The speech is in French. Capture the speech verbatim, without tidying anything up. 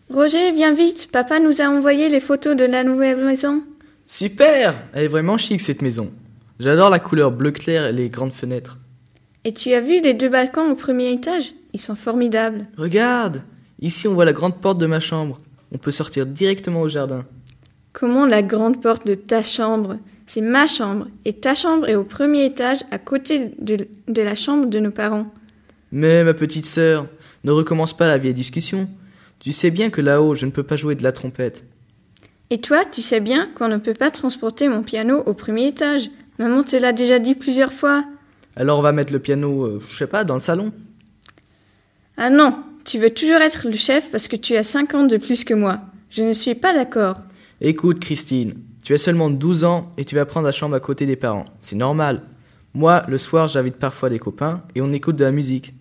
Roger, viens vite, papa nous a envoyé les photos de la nouvelle maison. Super! Elle est vraiment chic cette maison. J'adore la couleur bleu clair et les grandes fenêtres. Et tu as vu les deux balcons au premier étage? Ils sont formidables. Regarde! Ici on voit la grande porte de ma chambre. On peut sortir directement au jardin. Comment la grande porte de ta chambre? C'est ma chambre, et ta chambre est au premier étage à côté de, de la chambre de nos parents. Mais ma petite sœur, ne recommence pas la vieille discussion. Tu sais bien que là-haut, je ne peux pas jouer de la trompette. Et toi, tu sais bien qu'on ne peut pas transporter mon piano au premier étage. Maman te l'a déjà dit plusieurs fois. Alors on va mettre le piano, euh, je sais pas, dans le salon. Ah non, tu veux toujours être le chef parce que tu as cinq ans de plus que moi. Je ne suis pas d'accord. Écoute Christine, tu as seulement douze ans et tu vas prendre la chambre à côté des parents. C'est normal. Moi, le soir, j'invite parfois des copains et on écoute de la musique.